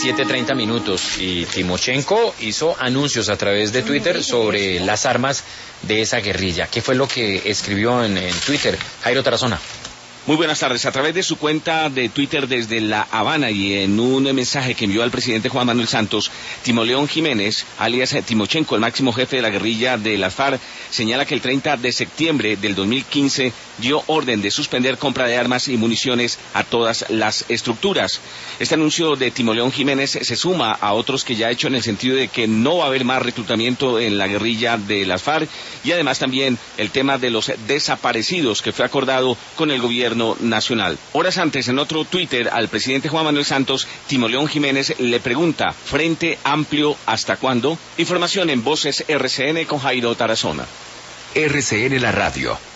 7:30 y Timochenko hizo anuncios a través de Twitter sobre las armas de esa guerrilla. ¿Qué fue lo que escribió en Twitter? Jairo Tarazona. Muy buenas tardes. A través de su cuenta de Twitter desde La Habana y en un mensaje que envió al presidente Juan Manuel Santos, Timoleón Jiménez, alias Timochenko, el máximo jefe de la guerrilla de las FARC, señala que el 30 de septiembre del 2015 dio orden de suspender compra de armas y municiones a todas las estructuras. Este anuncio de Timoleón Jiménez se suma a otros que ya ha hecho en el sentido de que no va a haber más reclutamiento en la guerrilla de las FARC y además también el tema de los desaparecidos que fue acordado con el gobierno nacional. Horas antes, en otro Twitter, al presidente Juan Manuel Santos, Timoleón Jiménez le pregunta: ¿Frente Amplio hasta cuándo? Información en Voces RCN con Jairo Tarazona. RCN, la radio.